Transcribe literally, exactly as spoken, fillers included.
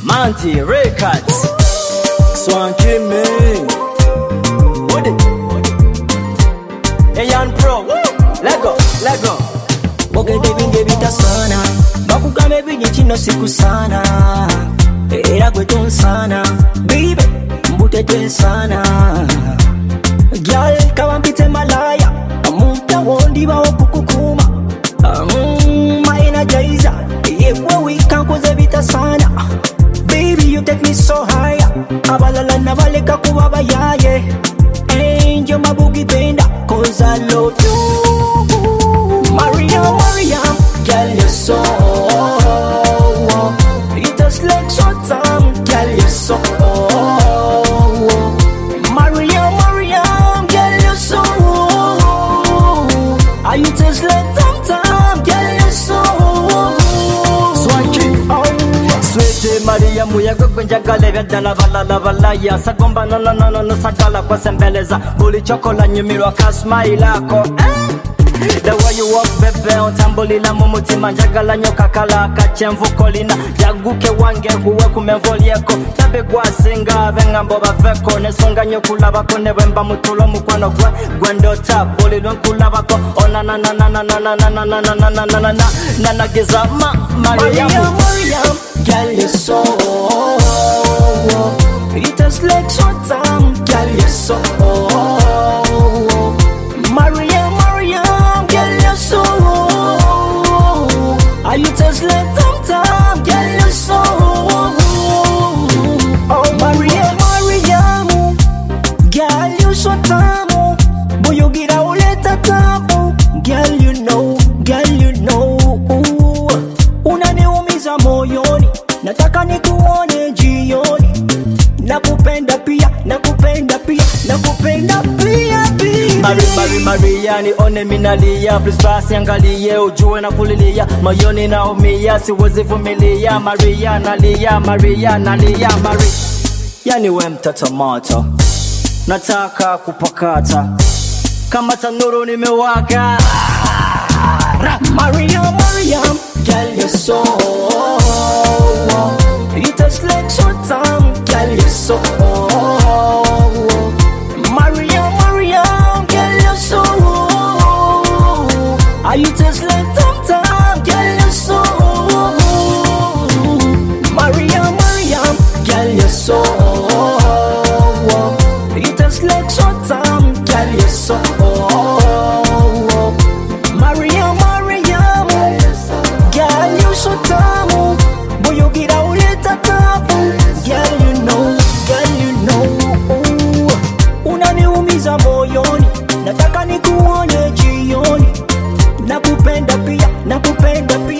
Manti Records, Swanky me. What it? Ayan Pro, let go, let go. Boge baby ngebita sana, bakuka baby nchino siku sana. Era kwetu sana, baby mbutete sana. Girl kawampite malaya, amunta wondi ba okukukuma. Um, my energizer, yekwe wika koze bita sana. Baby you take me so high, abalala nabaleka kuba bayaye. Angel mabugi benda, cause I love you. Maria, Maria, girl you're so. It just like so time, girl you're so. Maria, Maria, girl you're so. Are you just like time, time, girl you're so. Swanky, oh, sweet Maria, muyaga kwenja galera dala vala la vala ya sagomba no no no no sakala kwa sembeleza buli chokola nyumirwa ka smile ako. The way you walk bebe ontambulila mumutima njagala nyoka kala kachemvu kolina jaguke wange kuwe kumenvolyeko tabe gwasinga bengambo baveko nesonga nyokulabako nebemba mutulo mukwano gwe gwendota bulilo nkulabako ona na na na na na na na na na na na na na na na giza ma Maria Maria girl you're so. It just like so time girl you're so. Maria Maria girl you're so. Are you just like time time girl you're so. Oh Maria Maria girl you so tamu. Boy you get a uleta tamu. Girl you know girl you know. Unaniumiza moyoni, nataka nikuone jioni. Nakupenda pia, nakupenda pia, nakupenda pia pia. Mari Mari Maria ni one minalia, please pass yangalie ujue na kulilia moyoni naumia siwezi vumilia. Maria nalia, Maria nalia, Maria yani we mtoto moto nataka kupakata kama tanuru nimewaka. Maria Maria girl you're so. You just like so time girl you're so. Maria Maria girl you're so. Are you just like time time girl you're so. Maria Maria girl you're so. You just like so time girl you're so. Maria Maria girl you so tamu. Boy you get a uleta tamu. Girl you know, girl you know. Unaniumiza moyoni, nataka nikuone jioni. Nakupenda pia, nakupenda pia.